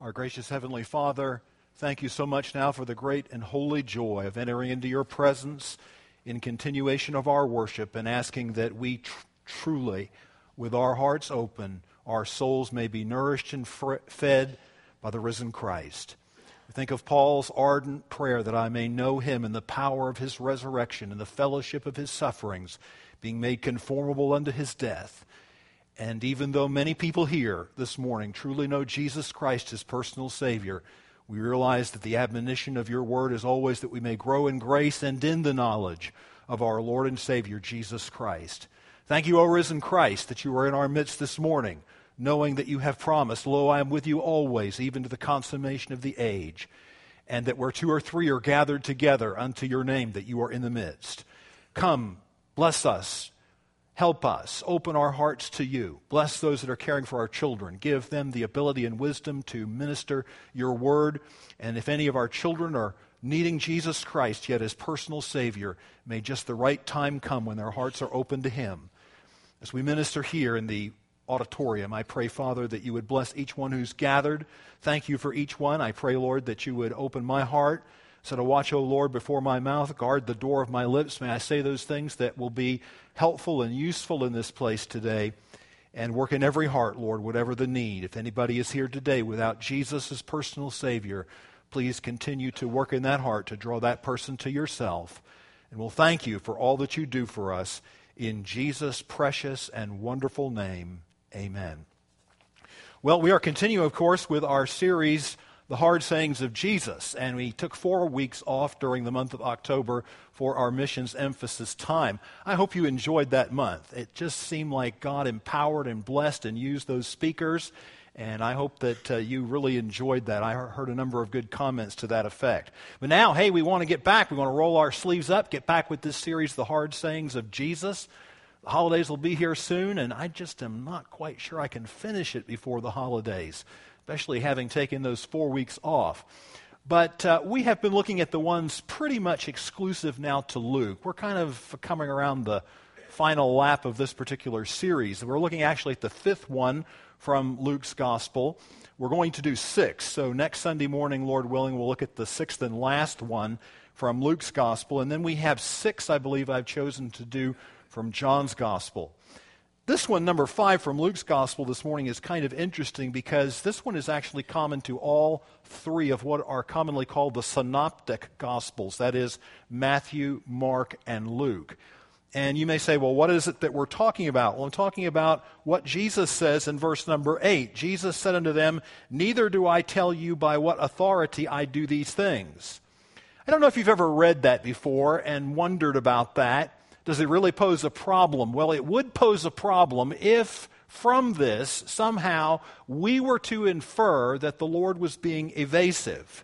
Our gracious Heavenly Father, thank you so much now for the great and holy joy of entering into your presence in continuation of our worship and asking that we truly, with our hearts open, our souls may be nourished and fed by the risen Christ. We think of Paul's ardent prayer that I may know him in the power of his resurrection and the fellowship of his sufferings, being made conformable unto his death. And even though many people here this morning truly know Jesus Christ as personal Savior, we realize that the admonition of your word is always that we may grow in grace and in the knowledge of our Lord and Savior, Jesus Christ. Thank you, O risen Christ, that you are in our midst this morning, knowing that you have promised, lo, I am with you always, even to the consummation of the age, and that where two or three are gathered together unto your name, that you are in the midst. Come, bless us. Help us. Open our hearts to you. Bless those that are caring for our children. Give them the ability and wisdom to minister your word. And if any of our children are needing Jesus Christ yet as personal Savior, may just the right time come when their hearts are open to him. As we minister here in the auditorium, I pray, Father, that you would bless each one who's gathered. Thank you for each one. I pray, Lord, that you would open my heart. So to watch, O Lord, before my mouth, guard the door of my lips. May I say those things that will be helpful and useful in this place today, and work in every heart, Lord, whatever the need. If anybody is here today without Jesus as personal Savior, please continue to work in that heart to draw that person to yourself. And we'll thank you for all that you do for us. In Jesus' precious and wonderful name, amen. Well, we are continuing, of course, with our series, The Hard Sayings of Jesus, and we took 4 weeks off during the month of October for our missions emphasis time. I hope you enjoyed that month. It just seemed like God empowered and blessed and used those speakers, and I hope that you really enjoyed that. I heard a number of good comments to that effect. But now, hey, we want to get back. We want to roll our sleeves up, get back with this series, The Hard Sayings of Jesus. The holidays will be here soon, and I just am not quite sure I can finish it before the holidays, especially having taken those 4 weeks off. But we have been looking at the ones pretty much exclusive now to Luke. We're kind of coming around the final lap of this particular series. We're looking actually at the 5th one from Luke's Gospel. We're going to do 6. So next Sunday morning, Lord willing, we'll look at the 6th and last one from Luke's Gospel. And then we have 6, I believe, I've chosen to do from John's Gospel. This one, number 5 from Luke's Gospel this morning, is kind of interesting because this one is actually common to all 3 of what are commonly called the synoptic Gospels. That is, Matthew, Mark, and Luke. And you may say, well, what is it that we're talking about? Well, I'm talking about what Jesus says in verse number 8. Jesus said unto them, "Neither do I tell you by what authority I do these things." I don't know if you've ever read that before and wondered about that. Does it really pose a problem? Well, it would pose a problem if from this somehow we were to infer that the Lord was being evasive.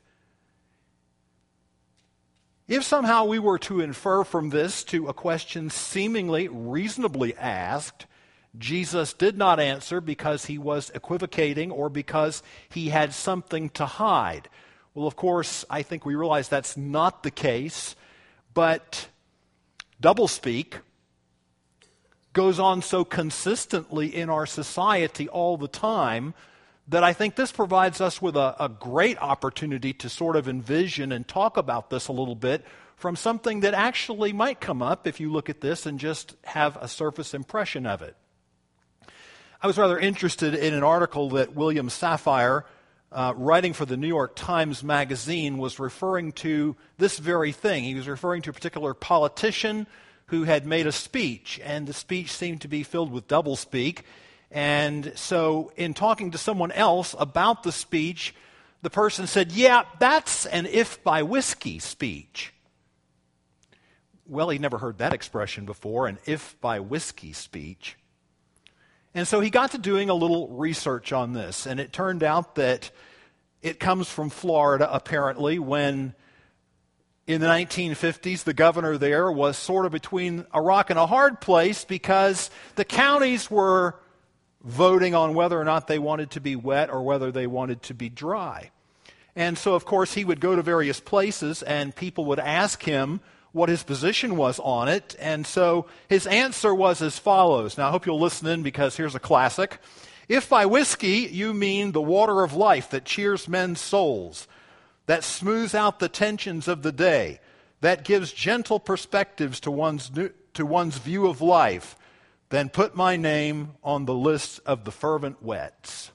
If somehow we were to infer from this to a question seemingly reasonably asked, Jesus did not answer because he was equivocating or because he had something to hide. Well, of course, I think we realize that's not the case, but doublespeak goes on so consistently in our society all the time that I think this provides us with a great opportunity to sort of envision and talk about this a little bit from something that actually might come up if you look at this and just have a surface impression of it. I was rather interested in an article that William Safire, writing for the New York Times Magazine, was referring to this very thing. He was referring to a particular politician who had made a speech, and the speech seemed to be filled with doublespeak. And so in talking to someone else about the speech, the person said, "Yeah, that's an if by whiskey speech." Well, he'd never heard that expression before, an if by whiskey speech. And so he got to doing a little research on this, and it turned out that it comes from Florida, apparently, when in the 1950s, the governor there was sort of between a rock and a hard place because the counties were voting on whether or not they wanted to be wet or whether they wanted to be dry. And so, of course, he would go to various places and people would ask him what his position was on it. And so his answer was as follows. Now, I hope you'll listen in because here's a classic. If by whiskey you mean the water of life that cheers men's souls, that smooths out the tensions of the day, that gives gentle perspectives to one's view of life, then put my name on the list of the fervent wets.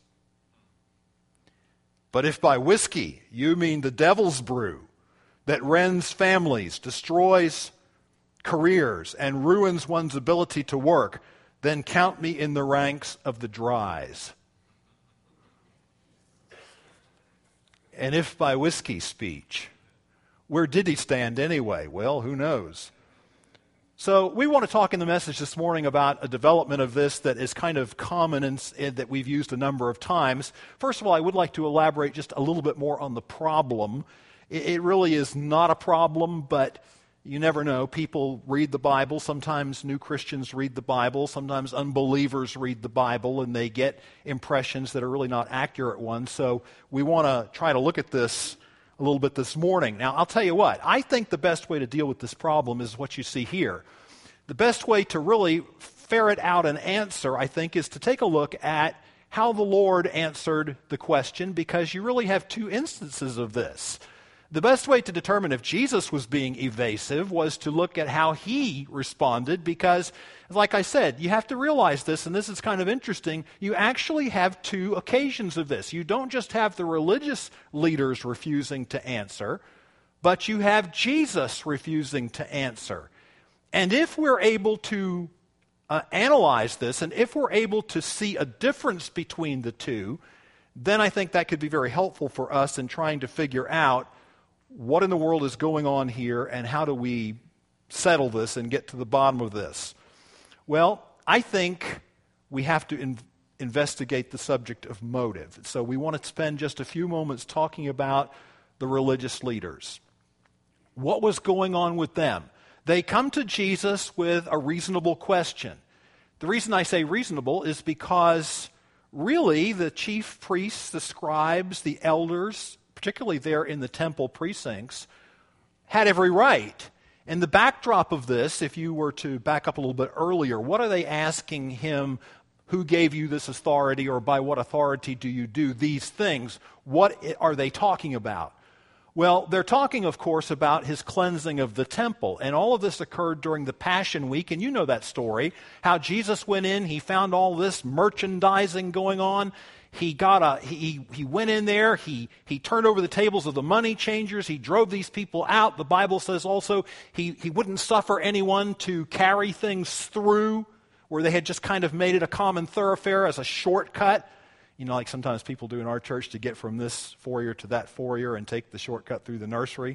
But if by whiskey you mean the devil's brew that rends families, destroys careers, and ruins one's ability to work, then count me in the ranks of the dries. And if by whiskey speech, where did he stand anyway? Well, who knows? So we want to talk in the message this morning about a development of this that is kind of common and that we've used a number of times. First of all, I would like to elaborate just a little bit more on the problem. It really is not a problem, but you never know. People read the Bible. Sometimes new Christians read the Bible. Sometimes unbelievers read the Bible, and they get impressions that are really not accurate ones. So we want to try to look at this a little bit this morning. Now, I'll tell you what. I think the best way to deal with this problem is what you see here. The best way to really ferret out an answer, I think, is to take a look at how the Lord answered the question, because you really have two instances of this. The best way to determine if Jesus was being evasive was to look at how he responded, because, like I said, you have to realize this, and this is kind of interesting. You actually have two occasions of this. You don't just have the religious leaders refusing to answer, but you have Jesus refusing to answer. And if we're able to analyze this, and if we're able to see a difference between the two, then I think that could be very helpful for us in trying to figure out what in the world is going on here, and how do we settle this and get to the bottom of this? Well, I think we have to investigate the subject of motive. So we want to spend just a few moments talking about the religious leaders. What was going on with them? They come to Jesus with a reasonable question. The reason I say reasonable is because really the chief priests, the scribes, the elders, particularly there in the temple precincts, had every right. And the backdrop of this, if you were to back up a little bit earlier, what are they asking him? Who gave you this authority, or by what authority do you do these things? What are they talking about? Well, they're talking, of course, about his cleansing of the temple. And all of this occurred during the Passion Week, and you know that story, how Jesus went in, he found all this merchandising going on. He went in there, he turned over the tables of the money changers, he drove these people out. The Bible says also he wouldn't suffer anyone to carry things through where they had just kind of made it a common thoroughfare as a shortcut. You know, like sometimes people do in our church to get from this foyer to that foyer and take the shortcut through the nursery.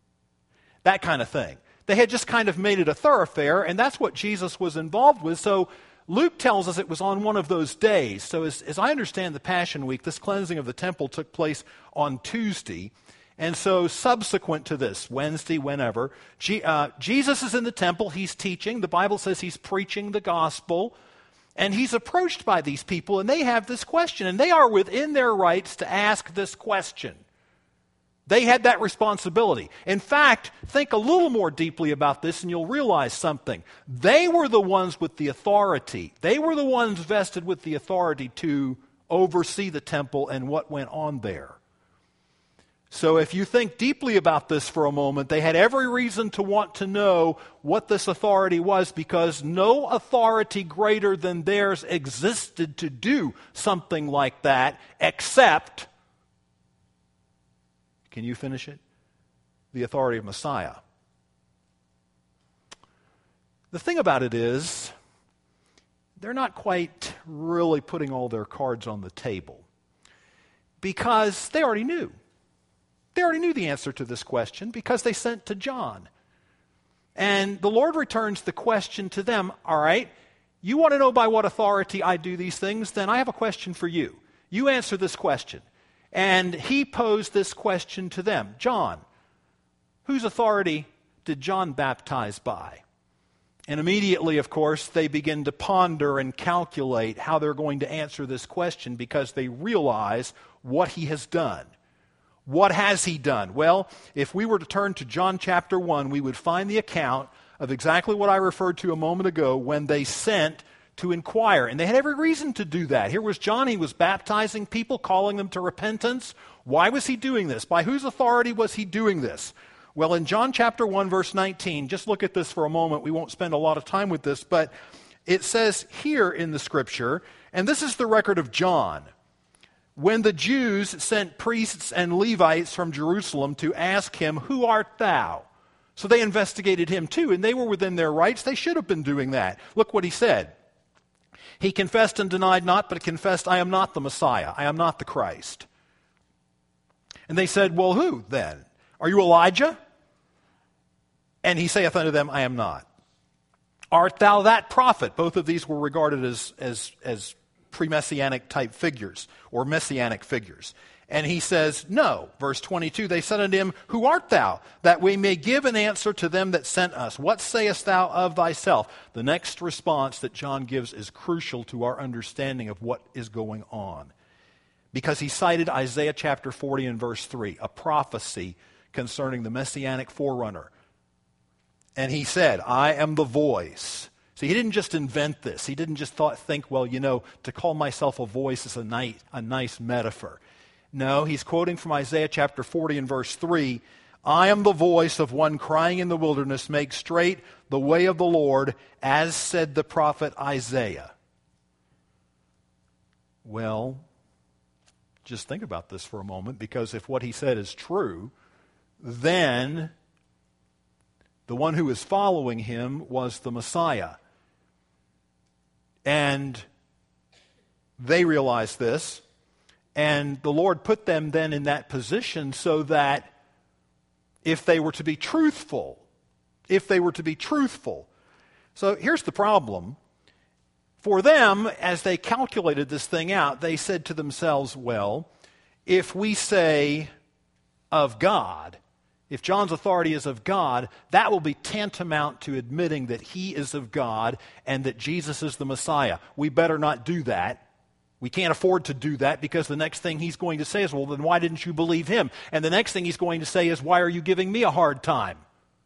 That kind of thing. They had just kind of made it a thoroughfare, and that's what Jesus was involved with. So Luke tells us it was on one of those days. So as I understand the Passion Week, this cleansing of the temple took place on Tuesday. And so subsequent to this, Wednesday, whenever, Jesus is in the temple. He's teaching. The Bible says he's preaching the gospel. And he's approached by these people, and they have this question. And they are within their rights to ask this question. They had that responsibility. In fact, think a little more deeply about this and you'll realize something. They were the ones with the authority. They were the ones vested with the authority to oversee the temple and what went on there. So if you think deeply about this for a moment, they had every reason to want to know what this authority was, because no authority greater than theirs existed to do something like that except, can you finish it? The authority of Messiah. The thing about it is, they're not quite really putting all their cards on the table, because they already knew. They already knew the answer to this question because they sent to John. And the Lord returns the question to them. All right, you want to know by what authority I do these things? Then I have a question for you. You answer this question. And he posed this question to them. John, whose authority did John baptize by? And immediately, of course, they begin to ponder and calculate how they're going to answer this question, because they realize what he has done. What has he done? Well, if we were to turn to John chapter 1, we would find the account of exactly what I referred to a moment ago when they sent to inquire. And they had every reason to do that. Here was John. He was baptizing people, calling them to repentance. Why was he doing this? By whose authority was he doing this? Well, in John chapter 1, verse 19, just look at this for a moment. We won't spend a lot of time with this, but it says here in the Scripture, and this is the record of John, when the Jews sent priests and Levites from Jerusalem to ask him, "Who art thou?" So they investigated him too, and they were within their rights. They should have been doing that. Look what he said. He confessed and denied not, but confessed, "I am not the Messiah. I am not the Christ." And they said, "Well, who then? Are you Elijah?" And he saith unto them, "I am not." "Art thou that prophet?" Both of these were regarded as pre-messianic type figures, or messianic figures. And he says, "No." Verse 22, they said unto him, "Who art thou? That we may give an answer to them that sent us. What sayest thou of thyself?" The next response that John gives is crucial to our understanding of what is going on. Because he cited Isaiah chapter 40 and verse 3, a prophecy concerning the messianic forerunner. And he said, "I am the voice." See, he didn't just invent this. He didn't just think, well, to call myself a voice is a nice metaphor. No, he's quoting from Isaiah chapter 40 and verse 3. "I am the voice of one crying in the wilderness, make straight the way of the Lord, as said the prophet Isaiah." Well, just think about this for a moment, because if what he said is true, then the one who is following him was the Messiah. And they realized this. And the Lord put them then in that position so that if they were to be truthful, so here's the problem. For them, as they calculated this thing out, they said to themselves, well, if we say of God, if John's authority is of God, that will be tantamount to admitting that he is of God and that Jesus is the Messiah. We better not do that. We can't afford to do that, because the next thing he's going to say is, well, then why didn't you believe him? And the next thing he's going to say is, why are you giving me a hard time?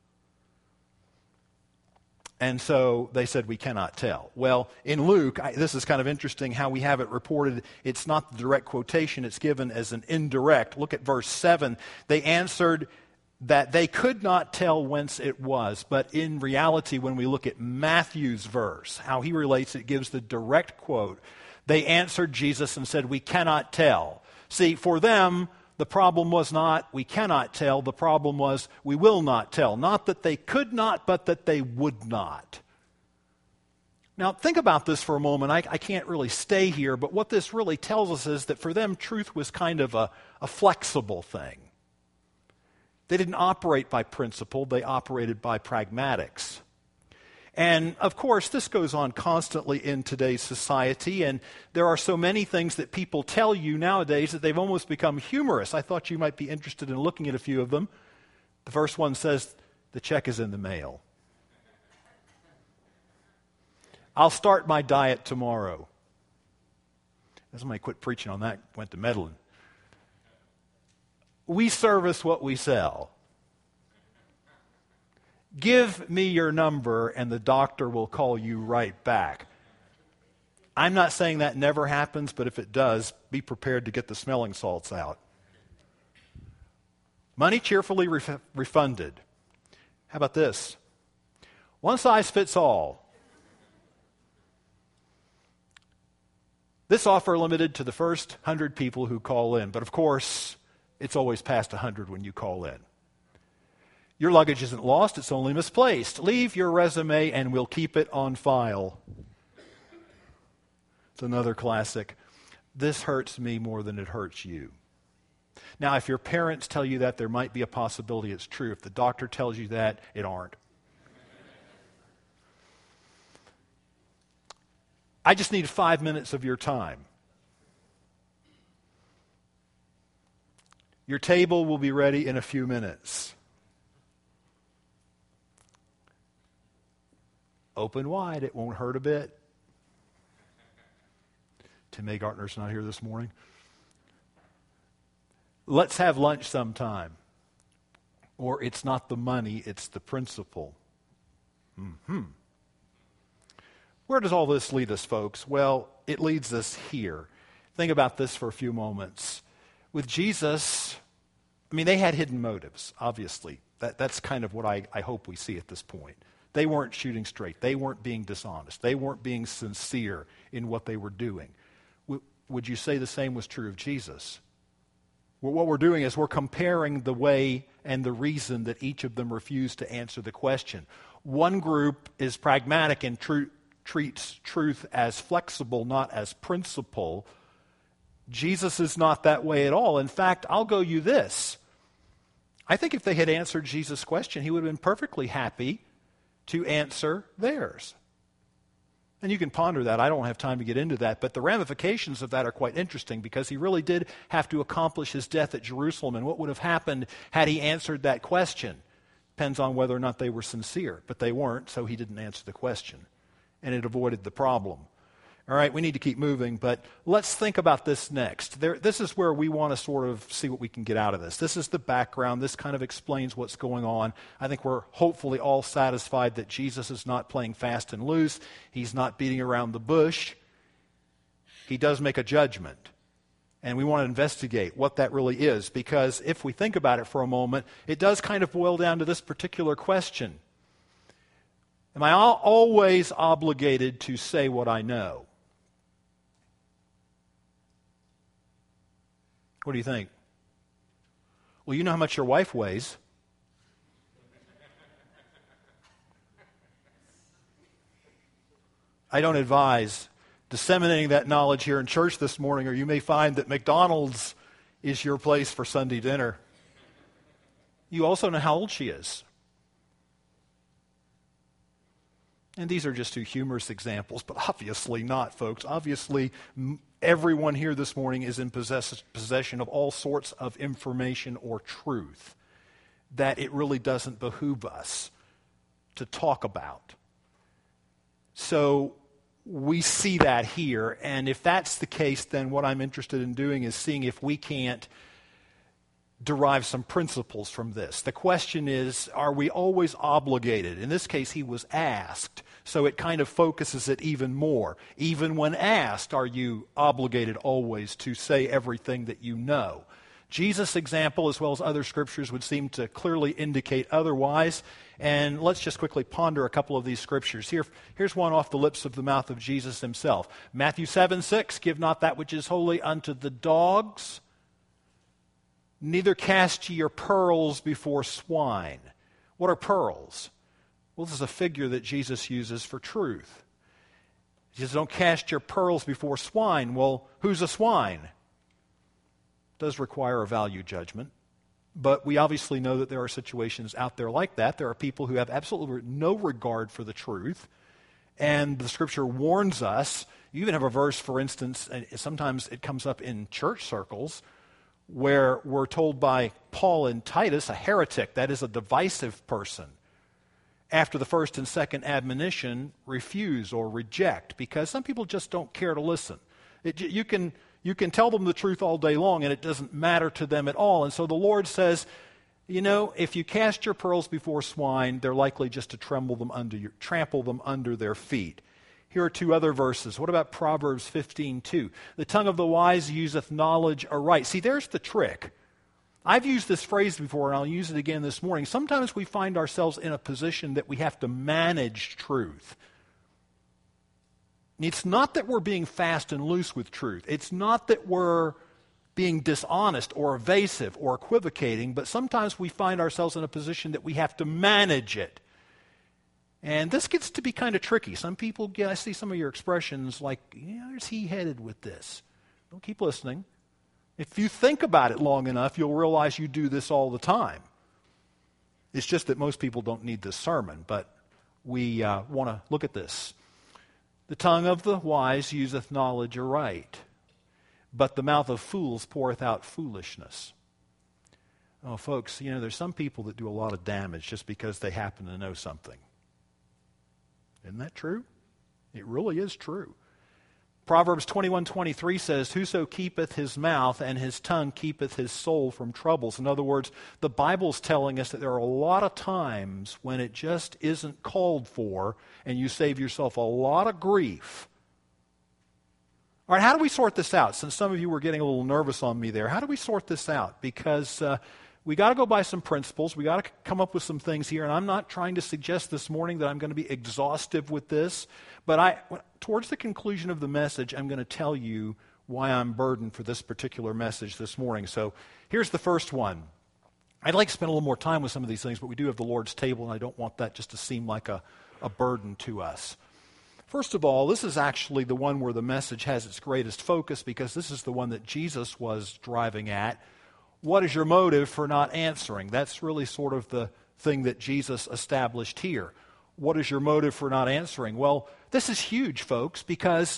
And so they said, we cannot tell. Well, in Luke, this is kind of interesting how we have it reported. It's not the direct quotation. It's given as an indirect. Look at verse 7. They answered that they could not tell whence it was. But in reality, when we look at Matthew's verse, how he relates it, gives the direct quote. They answered Jesus and said, we cannot tell. See, for them, the problem was not, we cannot tell. The problem was, we will not tell. Not that they could not, but that they would not. Now, think about this for a moment. I can't really stay here, but what this really tells us is that for them, truth was kind of a flexible thing. They didn't operate by principle. They operated by pragmatics. And, of course, this goes on constantly in today's society, and there are so many things that people tell you nowadays that they've almost become humorous. I thought you might be interested in looking at a few of them. The first one says, the check is in the mail. I'll start my diet tomorrow. Somebody quit preaching on that, went to meddling. We service what we sell. Give me your number and the doctor will call you right back. I'm not saying that never happens, but if it does, be prepared to get the smelling salts out. Money cheerfully refunded. How about this? One size fits all. This offer limited to the first 100 people who call in, but of course, it's always past 100 when you call in. Your luggage isn't lost, it's only misplaced. Leave your resume and we'll keep it on file. It's another classic. This hurts me more than it hurts you. Now, if your parents tell you that, there might be a possibility it's true. If the doctor tells you that, it aren't. I just need 5 minutes of your time. Your table will be ready in a few minutes. Open wide, it won't hurt a bit. Tim A. Gartner's not here this morning. Let's have lunch sometime. Or it's not the money, it's the principle. Where Where does all this lead us, folks? Well, it leads us here. Think about this for a few moments. With Jesus, they had hidden motives, obviously. That's kind of what I hope we see at this point. They weren't shooting straight. They weren't being dishonest. They weren't being sincere in what they were doing. Would you say the same was true of Jesus? Well, what we're doing is we're comparing the way and the reason that each of them refused to answer the question. One group is pragmatic and treats truth as flexible, not as principle. Jesus is not that way at all. In fact, I'll go you this. I think if they had answered Jesus' question, he would have been perfectly happy to answer theirs. And you can ponder that. I don't have time to get into that, but the ramifications of that are quite interesting because he really did have to accomplish his death at Jerusalem. And what would have happened had he answered that question? Depends on whether or not they were sincere. But they weren't, so he didn't answer the question. And it avoided the problem. All right, we need to keep moving, but let's think about this next. This is where we want to sort of see what we can get out of this. This is the background. This kind of explains what's going on. I think we're hopefully all satisfied that Jesus is not playing fast and loose. He's not beating around the bush. He does make a judgment, and we want to investigate what that really is, because if we think about it for a moment, it does kind of boil down to this particular question. Am I always obligated to say what I know? What do you think? Well, you know how much your wife weighs. I don't advise disseminating that knowledge here in church this morning, or you may find that McDonald's is your place for Sunday dinner. You also know how old she is. And these are just two humorous examples, but obviously not, folks. Obviously, everyone here this morning is in possession of all sorts of information or truth that it really doesn't behoove us to talk about. So we see that here, and if that's the case, then what I'm interested in doing is seeing if we can't derive some principles from this. The question is, are we always obligated? In this case, he was asked, so it kind of focuses it even more. Even when asked, are you obligated always to say everything that you know? Jesus' example, as well as other scriptures, would seem to clearly indicate otherwise. And let's just quickly ponder a couple of these scriptures. Here's one off the lips of the mouth of Jesus himself. Matthew 7:6, give not that which is holy unto the dogs, neither cast ye your pearls before swine. What are pearls? Well, this is a figure that Jesus uses for truth. He says, don't cast your pearls before swine. Well, who's a swine? It does require a value judgment. But we obviously know that there are situations out there like that. There are people who have absolutely no regard for the truth. And the Scripture warns us. You even have a verse, for instance, and sometimes it comes up in church circles, where we're told by Paul and Titus, a heretic, that is a divisive person, after the first and second admonition, refuse or reject, because some people just don't care to listen. You can tell them the truth all day long, and it doesn't matter to them at all. And so the Lord says, if you cast your pearls before swine, they're likely just to trample them under their feet. Here are two other verses. What about Proverbs 15:2? The tongue of the wise useth knowledge aright. See, there's the trick. I've used this phrase before, and I'll use it again this morning. Sometimes we find ourselves in a position that we have to manage truth. It's not that we're being fast and loose with truth. It's not that we're being dishonest or evasive or equivocating, but sometimes we find ourselves in a position that we have to manage it. And this gets to be kind of tricky. Some people, I see some of your expressions like, where's he headed with this? Don't keep listening. If you think about it long enough, you'll realize you do this all the time. It's just that most people don't need this sermon, but we want to look at this. The tongue of the wise useth knowledge aright, but the mouth of fools poureth out foolishness. Oh, folks, there's some people that do a lot of damage just because they happen to know something. Isn't that true? It really is true. Proverbs 21:23 says, "Whoso keepeth his mouth and his tongue keepeth his soul from troubles." In other words, the Bible's telling us that there are a lot of times when it just isn't called for, and you save yourself a lot of grief. All right, how do we sort this out? Since some of you were getting a little nervous on me there, how do we sort this out? Because we got to go by some principles. We got to come up with some things here, and I'm not trying to suggest this morning that I'm going to be exhaustive with this, but towards the conclusion of the message, I'm going to tell you why I'm burdened for this particular message this morning. So here's the first one. I'd like to spend a little more time with some of these things, but we do have the Lord's table, and I don't want that just to seem like a burden to us. First of all, this is actually the one where the message has its greatest focus, because this is the one that Jesus was driving at. What is your motive for not answering? That's really sort of the thing that Jesus established here. What is your motive for not answering? Well, this is huge, folks, because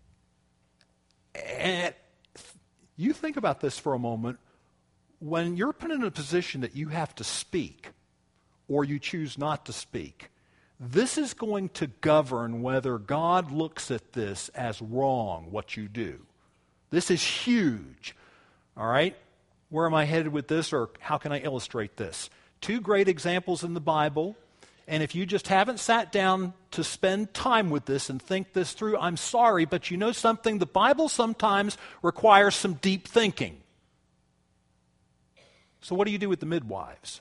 you think about this for a moment. When you're put in a position that you have to speak, or you choose not to speak, this is going to govern whether God looks at this as wrong, what you do. This is huge. All right? Where am I headed with this, or how can I illustrate this? Two great examples in the Bible, and if you just haven't sat down to spend time with this and think this through, I'm sorry, but you know something? The Bible sometimes requires some deep thinking. So what do you do with the midwives?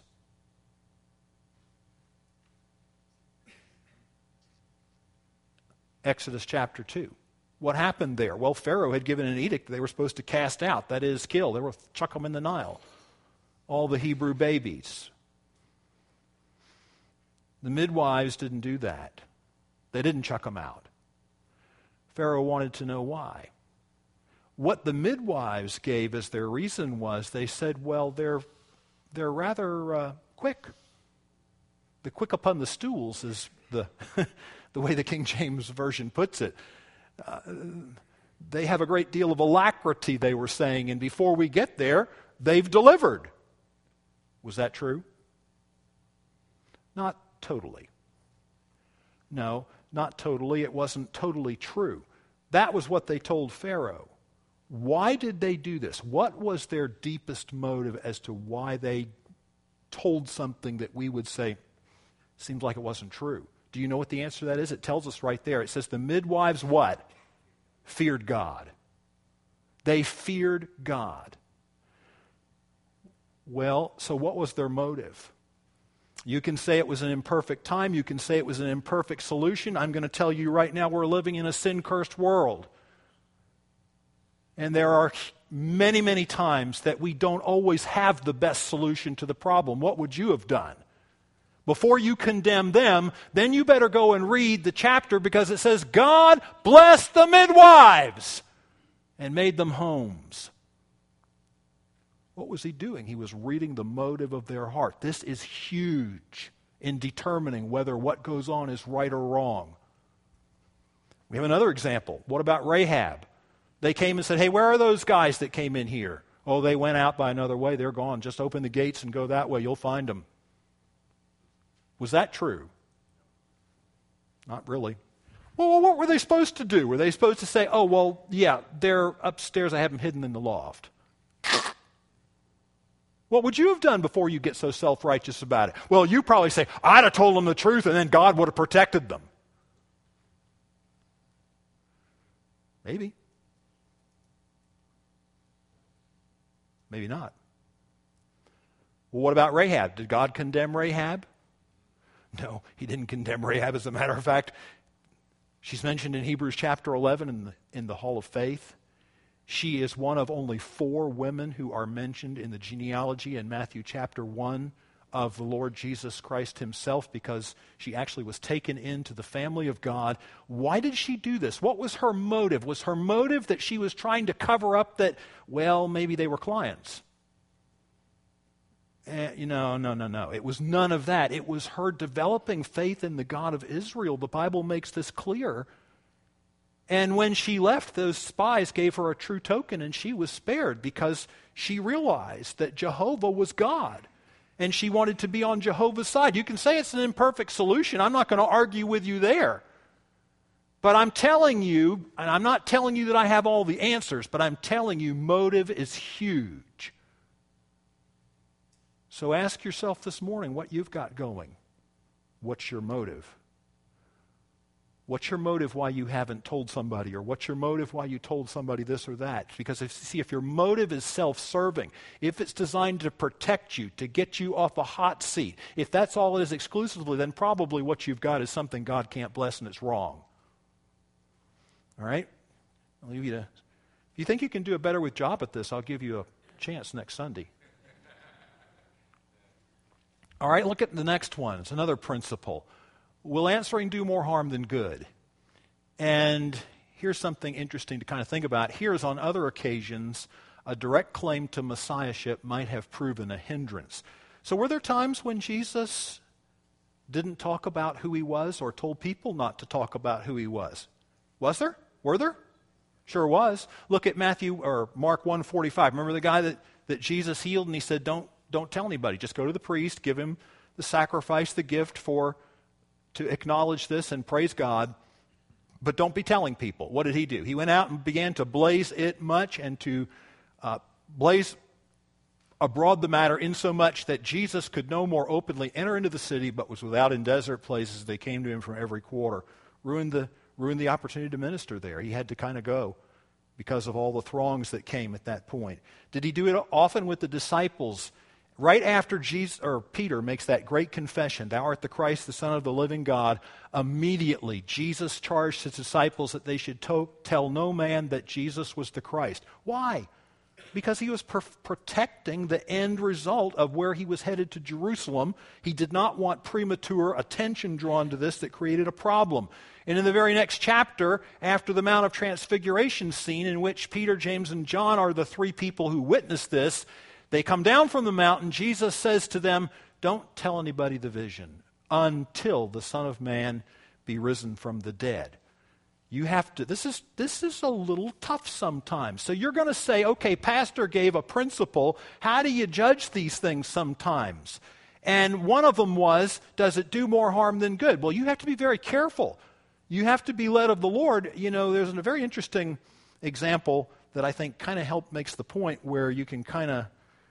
Exodus chapter 2. What happened there? Well, Pharaoh had given an edict that they were supposed to cast out, that is, kill. They were chuck them in the Nile. All the Hebrew babies. The midwives didn't do that. They didn't chuck them out. Pharaoh wanted to know why. What the midwives gave as their reason was, they said, well, they're rather quick. The quick upon the stools is the the way the King James Version puts it. They have a great deal of alacrity, they were saying, and before we get there, they've delivered. Was that true? Not totally. No, not totally. It wasn't totally true. That was what they told Pharaoh. Why did they do this? What was their deepest motive as to why they told something that we would say seems like it wasn't true? Do you know what the answer to that is? It tells us right there. It says the midwives what? Feared God. They feared God. Well, so what was their motive? You can say it was an imperfect time. You can say it was an imperfect solution. I'm going to tell you right now, we're living in a sin-cursed world. And there are many, many times that we don't always have the best solution to the problem. What would you have done? Before you condemn them, then you better go and read the chapter, because it says, God blessed the midwives and made them homes. What was he doing? He was reading the motive of their heart. This is huge in determining whether what goes on is right or wrong. We have another example. What about Rahab? They came and said, hey, where are those guys that came in here? Oh, they went out by another way. They're gone. Just open the gates and go that way. You'll find them. Was that true? Not really. Well, what were they supposed to do? Were they supposed to say, oh, well, yeah, they're upstairs. I have them hidden in the loft. What would you have done before you get so self-righteous about it? Well, you probably say, I'd have told them the truth, and then God would have protected them. Maybe. Maybe not. Well, what about Rahab? Did God condemn Rahab? No, he didn't condemn Rahab. As a matter of fact, she's mentioned in Hebrews chapter 11 in the Hall of Faith. She is one of only 4 women who are mentioned in the genealogy in Matthew chapter 1 of the Lord Jesus Christ himself, because she actually was taken into the family of God. Why did she do this? What was her motive? Was her motive that she was trying to cover up that, well, maybe they were clients? No. It was none of that. It was her developing faith in the God of Israel. The Bible makes this clear. And when she left, those spies gave her a true token, and she was spared because she realized that Jehovah was God. And she wanted to be on Jehovah's side. You can say it's an imperfect solution. I'm not going to argue with you there. But I'm telling you, and I'm not telling you that I have all the answers, but I'm telling you motive is huge. So ask yourself this morning what you've got going. What's your motive? What's your motive why you haven't told somebody? Or what's your motive why you told somebody this or that? Because if your motive is self-serving, if it's designed to protect you, to get you off a hot seat, if that's all it is exclusively, then probably what you've got is something God can't bless and it's wrong. All right? I'll leave you to, if you think you can do a better job at this, I'll give you a chance next Sunday. All right, look at the next one. It's another principle. Will answering do more harm than good? And here's something interesting to kind of think about. Here's on other occasions, a direct claim to messiahship might have proven a hindrance. So were there times when Jesus didn't talk about who he was or told people not to talk about who he was? Was there? Were there? Sure was. Look at Matthew or Mark 1:45. Remember the guy that Jesus healed and he said, don't tell anybody. Just go to the priest, give him the sacrifice, the gift to acknowledge this and praise God, but don't be telling people. What did he do? He went out and began to blaze it much and to blaze abroad the matter insomuch that Jesus could no more openly enter into the city, but was without in desert places. They came to him from every quarter. Ruined the opportunity to minister there. He had to kind of go because of all the throngs that came at that point. Did he do it often with the disciples? Right after Peter makes that great confession, "Thou art the Christ, the Son of the living God," immediately Jesus charged his disciples that they should tell no man that Jesus was the Christ. Why? Because he was protecting the end result of where he was headed to Jerusalem. He did not want premature attention drawn to this that created a problem. And in the very next chapter, after the Mount of Transfiguration scene, in which Peter, James, and John are the three people who witnessed this, they come down from the mountain. Jesus says to them, "Don't tell anybody the vision until the Son of Man be risen from the dead." You have to, this is a little tough sometimes. So you're going to say, okay, pastor gave a principle. How do you judge these things sometimes? And one of them was, does it do more harm than good? Well, you have to be very careful. You have to be led of the Lord. You know, there's a very interesting example that I think kind of makes the point where you can kind of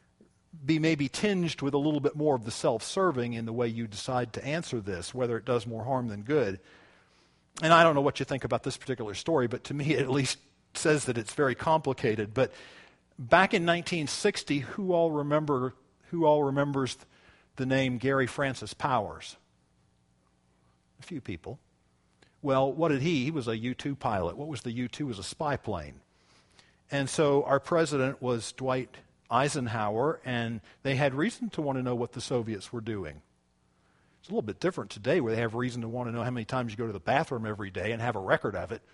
be maybe tinged with a little bit more of the self-serving in the way you decide to answer this, whether it does more harm than good. And I don't know what you think about this particular story, but to me it at least says that it's very complicated. But back in 1960, who all remembers the name Gary Francis Powers? A few people. Well, what did he was a U-2 pilot. What was the U-2? It was a spy plane. And so our president was Dwight Eisenhower, and they had reason to want to know what the Soviets were doing. It's a little bit different today where they have reason to want to know how many times you go to the bathroom every day and have a record of it.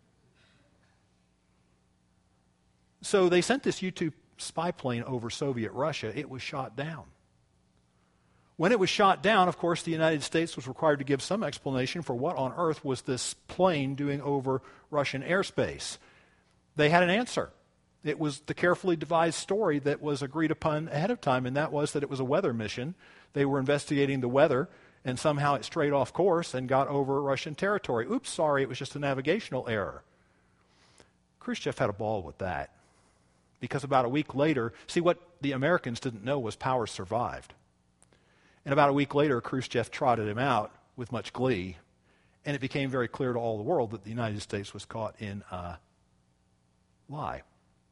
So they sent this U-2 spy plane over Soviet Russia. It was shot down. When it was shot down, of course, the United States was required to give some explanation for what on earth was this plane doing over Russian airspace. They had an answer. It was the carefully devised story that was agreed upon ahead of time, and that was that it was a weather mission. They were investigating the weather, and somehow it strayed off course and got over Russian territory. Oops, sorry, it was just a navigational error. Khrushchev had a ball with that, because about a week later, see, what the Americans didn't know was Powers survived. And about a week later, Khrushchev trotted him out with much glee, and it became very clear to all the world that the United States was caught in a lie.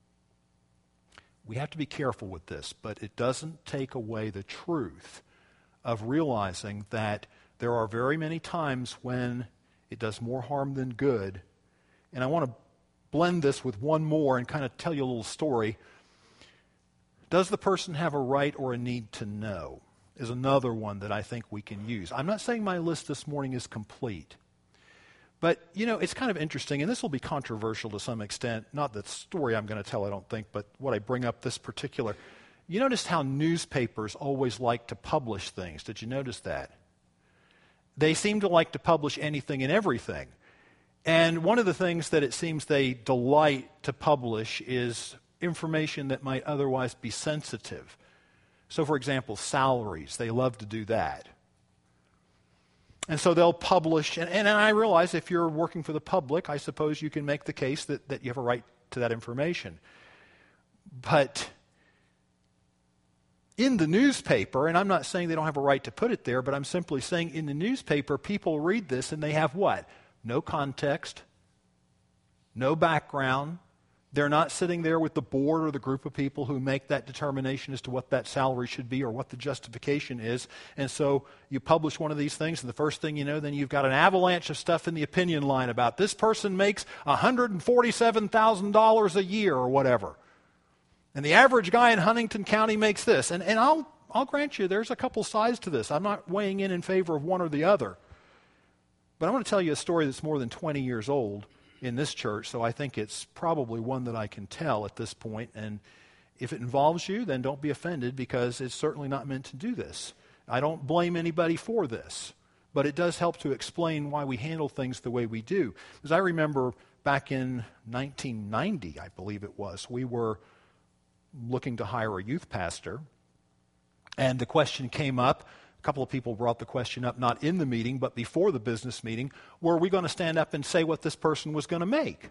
We have to be careful with this, but it doesn't take away the truth of realizing that there are very many times when it does more harm than good. And I want to blend this with one more and kind of tell you a little story. Does the person have a right or a need to know? Is another one that I think we can use. I'm not saying my list this morning is complete. But, you know, it's kind of interesting, and this will be controversial to some extent. Not the story I'm going to tell, I don't think, but what I bring up this particular. You noticed how newspapers always like to publish things. Did you notice that? They seem to like to publish anything and everything. And one of the things that it seems they delight to publish is information that might otherwise be sensitive. So, for example, salaries. They love to do that. And so they'll publish, and I realize if you're working for the public, I suppose you can make the case that you have a right to that information. But in the newspaper, and I'm not saying they don't have a right to put it there, but I'm simply saying in the newspaper, people read this and they have what? No context, no background. They're not sitting there with the board or the group of people who make that determination as to what that salary should be or what the justification is. And so you publish one of these things, and the first thing you know, then you've got an avalanche of stuff in the opinion line about this person makes $147,000 a year or whatever. And the average guy in Huntington County makes this. And I'll grant you there's a couple sides to this. I'm not weighing in favor of one or the other. But I want to tell you a story that's more than 20 years old in this church, so I think it's probably one that I can tell at this point. And if it involves you, then don't be offended, because it's certainly not meant to do this. I don't blame anybody for this, but it does help to explain why we handle things the way we do. Because I remember back in 1990, I believe it was, we were looking to hire a youth pastor, and the question came up. A couple of people brought the question up, not in the meeting, but before the business meeting. Were we going to stand up and say what this person was going to make?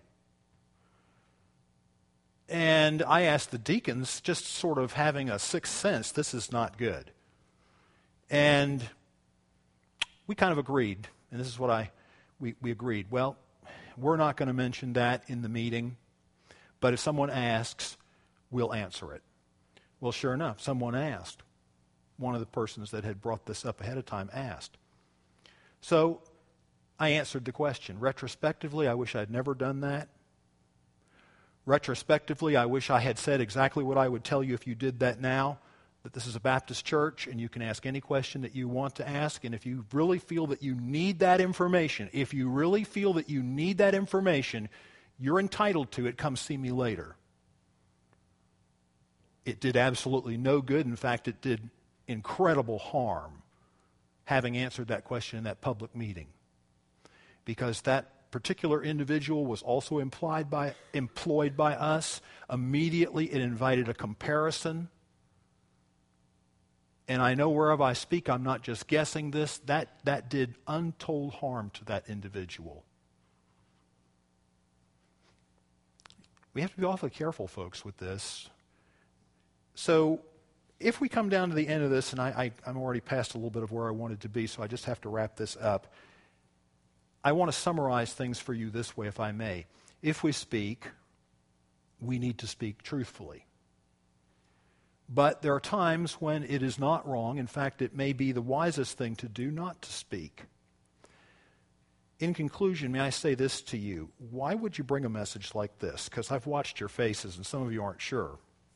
And I asked the deacons, just sort of having a sixth sense, this is not good. And we kind of agreed, and this is what we agreed. Well, we're not going to mention that in the meeting, but if someone asks, we'll answer it. Well, sure enough, someone asked. One of the persons that had brought this up ahead of time asked. So I answered the question. Retrospectively, I wish I'd never done that. Retrospectively, I wish I had said exactly what I would tell you if you did that now, that this is a Baptist church and you can ask any question that you want to ask, and if you really feel that you need that information, you're entitled to it. Come see me later. It did absolutely no good. In fact, it did incredible harm having answered that question in that public meeting, because that particular individual was also employed by us. Immediately it invited a comparison, and I know wherever I speak, I'm not just guessing this, that did untold harm to that individual. We have to be awfully careful, folks, with this. So if we come down to the end of this, and I'm already past a little bit of where I wanted to be, so I just have to wrap this up. I want to summarize things for you this way, if I may. If we speak, we need to speak truthfully. But there are times when it is not wrong. In fact, it may be the wisest thing to do not to speak. In conclusion, may I say this to you? Why would you bring a message like this? Because I've watched your faces, and some of you aren't sure.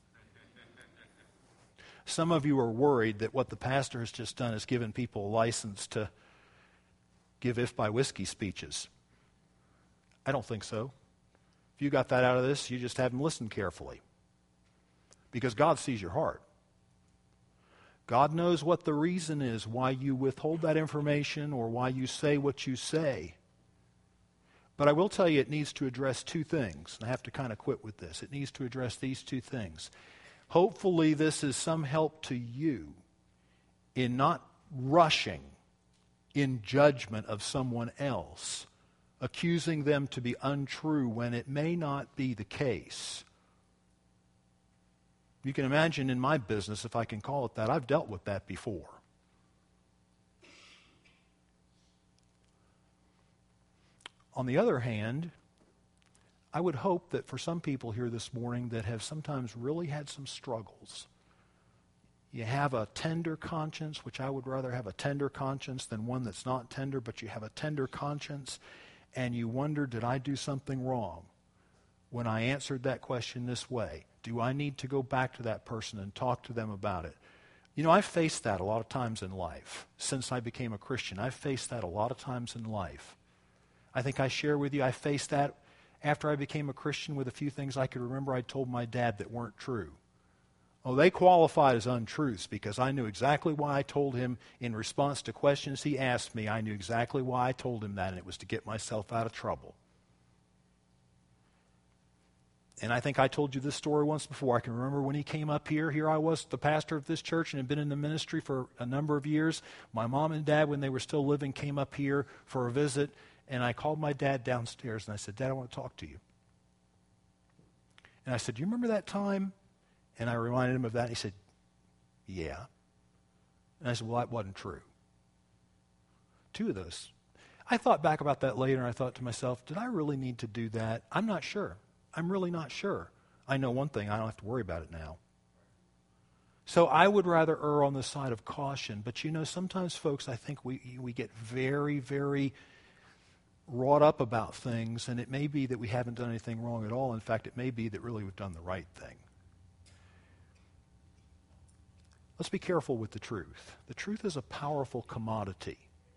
Some of you are worried that what the pastor has just done is given people a license to give if-by whiskey speeches. I don't think so. If you got that out of this, you just haven't listened carefully. Because God sees your heart. God knows what the reason is why you withhold that information or why you say what you say. But I will tell you it needs to address two things. And I have to kind of quit with this. It needs to address these two things. Hopefully this is some help to you in not rushing in judgment of someone else, accusing them to be untrue when it may not be the case. You can imagine in my business, if I can call it that, I've dealt with that before. On the other hand, I would hope that for some people here this morning that have sometimes really had some struggles, you have a tender conscience, which I would rather have a tender conscience than one that's not tender, but you have a tender conscience, and you wonder, did I do something wrong when I answered that question this way? Do I need to go back to that person and talk to them about it? You know, I've faced that a lot of times in life. Since I became a Christian, I've faced that a lot of times in life. I think I share with you, I faced that after I became a Christian with a few things I could remember I told my dad that weren't true. Oh, they qualified as untruths because I knew exactly why I told him in response to questions he asked me. I knew exactly why I told him that, and it was to get myself out of trouble. And I think I told you this story once before. I can remember when he came up here. Here I was, the pastor of this church, and had been in the ministry for a number of years. My mom and dad, when they were still living, came up here for a visit. And I called my dad downstairs, and I said, Dad, I want to talk to you. And I said, do you remember that time? And I reminded him of that. And he said, yeah. And I said, well, that wasn't true. 2 of those. I thought back about that later, and I thought to myself, did I really need to do that? I'm not sure. I'm really not sure. I know one thing, I don't have to worry about it now. So I would rather err on the side of caution. But you know, sometimes, folks, I think we get very, very wrought up about things, and it may be that we haven't done anything wrong at all. In fact, it may be that really we've done the right thing. Let's be careful with the truth. The truth is a powerful commodity.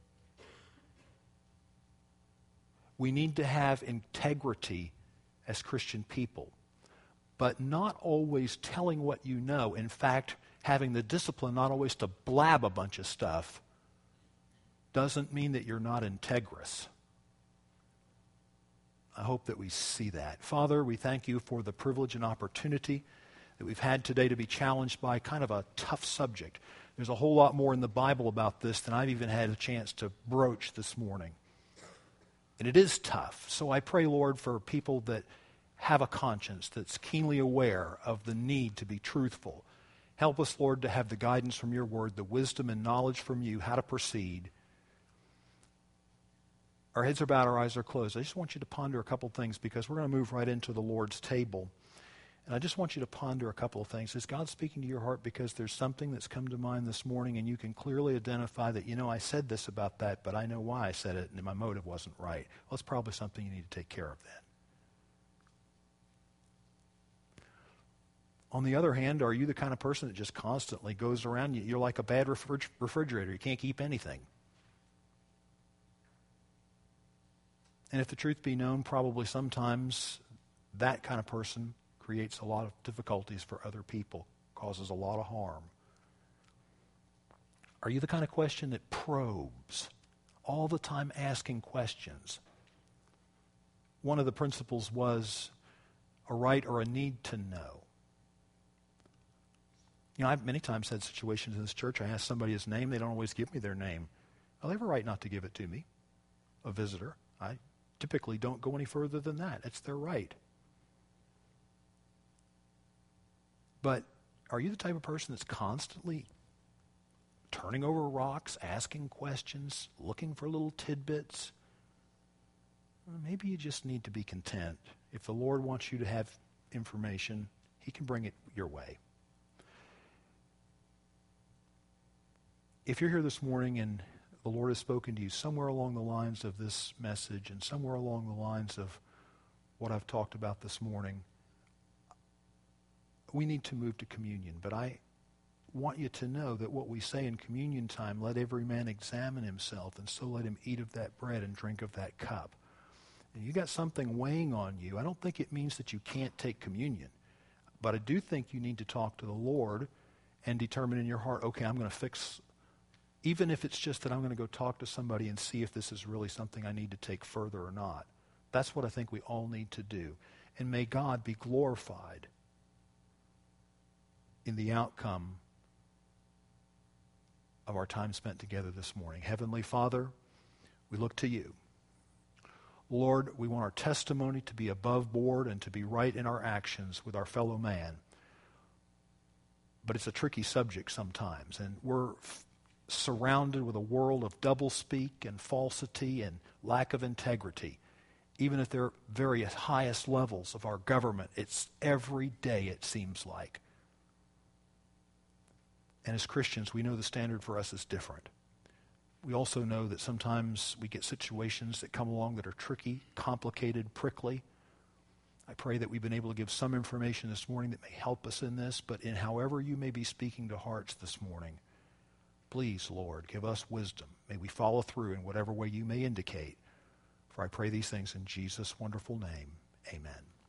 We need to have integrity as Christian people, but not always telling what you know. In fact, having the discipline not always to blab a bunch of stuff doesn't mean that you're not integrous. I hope that we see that. Father, we thank you for the privilege and opportunity that we've had today to be challenged by kind of a tough subject. There's a whole lot more in the Bible about this than I've even had a chance to broach this morning. And it is tough. So I pray, Lord, for people that have a conscience, that's keenly aware of the need to be truthful. Help us, Lord, to have the guidance from your word, the wisdom and knowledge from you, how to proceed. Our heads are bowed, our eyes are closed. I just want you to ponder a couple things because we're going to move right into the Lord's table. And I just want you to ponder a couple of things. Is God speaking to your heart because there's something that's come to mind this morning and you can clearly identify that, you know, I said this about that, but I know why I said it and my motive wasn't right. Well, it's probably something you need to take care of then. On the other hand, are you the kind of person that just constantly goes around, you're like a bad refrigerator, you can't keep anything? And if the truth be known, probably sometimes that kind of person creates a lot of difficulties for other people, causes a lot of harm. Are you the kind of question that probes, all the time asking questions? One of the principles was a right or a need to know. You know, I've many times had situations in this church, I ask somebody his name, they don't always give me their name. Well, they have a right not to give it to me, a visitor. I typically don't go any further than that. It's their right. But are you the type of person that's constantly turning over rocks, asking questions, looking for little tidbits? Well, maybe you just need to be content. If the Lord wants you to have information, he can bring it your way. If you're here this morning and the Lord has spoken to you somewhere along the lines of this message and somewhere along the lines of what I've talked about this morning, we need to move to communion. But I want you to know that what we say in communion time, let every man examine himself, and so let him eat of that bread and drink of that cup. And you got something weighing on you. I don't think it means that you can't take communion. But I do think you need to talk to the Lord and determine in your heart, okay, I'm going to fix, even if it's just that I'm going to go talk to somebody and see if this is really something I need to take further or not. That's what I think we all need to do. And may God be glorified in the outcome of our time spent together this morning. Heavenly Father, we look to you. Lord, we want our testimony to be above board and to be right in our actions with our fellow man. But it's a tricky subject sometimes, and we're surrounded with a world of doublespeak and falsity and lack of integrity. Even at their very highest levels of our government, it's every day, it seems like. And as Christians, we know the standard for us is different. We also know that sometimes we get situations that come along that are tricky, complicated, prickly. I pray that we've been able to give some information this morning that may help us in this, but in however you may be speaking to hearts this morning, please, Lord, give us wisdom. May we follow through in whatever way you may indicate. For I pray these things in Jesus' wonderful name. Amen.